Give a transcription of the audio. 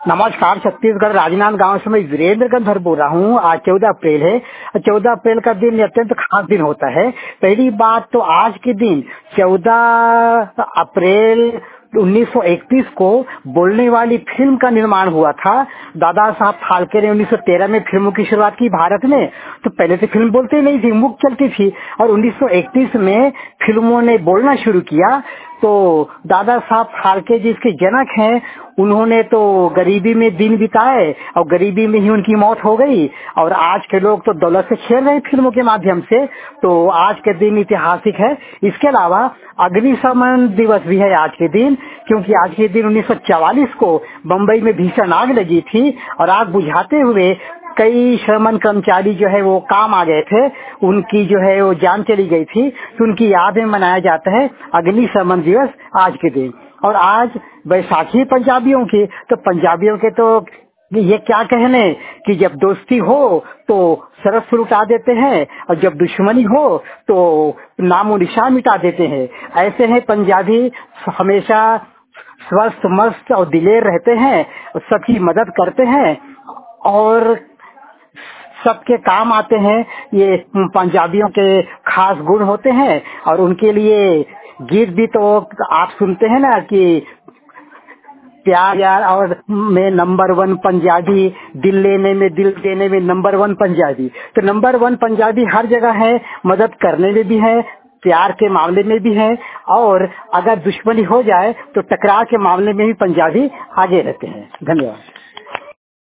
नमस्कार। छत्तीसगढ़ राजनांद गांव से मैं वीरेंद्र गंधर बोल रहा हूँ। आज 14 अप्रैल है। 14 अप्रैल का दिन अत्यंत खास दिन होता है। पहली बात तो आज के दिन 14 अप्रैल 1931 को बोलने वाली फिल्म का निर्माण हुआ था। दादा साहब फाल्के ने 1913 में फिल्मों की शुरुआत की भारत में। तो पहले तो फिल्म बोलते नहीं थी, मुख चलती थी, और 1931 में फिल्मों ने बोलना शुरू किया। तो दादा साहब फाल्के जिसके जनक हैं, उन्होंने तो गरीबी में दिन बिताए और गरीबी में ही उनकी मौत हो गई। और आज के लोग तो दौलत से खेल रहे हैं फिल्मों के माध्यम से। तो आज के दिन ऐतिहासिक है। इसके अलावा अग्निशमन दिवस भी है आज के दिन, क्योंकि आज के दिन 1944 को बम्बई में भीषण आग लगी थी और आग बुझाते हुए कई श्रमण कर्मचारी जो है वो काम आ गए थे, उनकी जो है वो जान चली गई थी। तो उनकी याद में मनाया जाता है अग्निशमन दिवस आज के दिन। और आज बैसाखी पंजाबियों की, तो पंजाबियों के तो ये क्या कहने कि जब दोस्ती हो तो सरस लुटा देते हैं और जब दुश्मनी हो तो नामो निशान मिटा देते हैं। ऐसे हैं पंजाबी, हमेशा स्वस्थ मस्त और दिलेर रहते हैं, सबकी मदद करते हैं और सबके काम आते हैं। ये पंजाबियों के खास गुण होते हैं। और उनके लिए गीत भी तो आप सुनते हैं ना कि प्यार यार और में नंबर 1 पंजाबी, दिल लेने में दिल देने में नंबर 1 पंजाबी। तो नंबर 1 पंजाबी हर जगह है, मदद करने में भी है, प्यार के मामले में भी है, और अगर दुश्मनी हो जाए तो टकराव के मामले में भी पंजाबी आगे रहते हैं। धन्यवाद।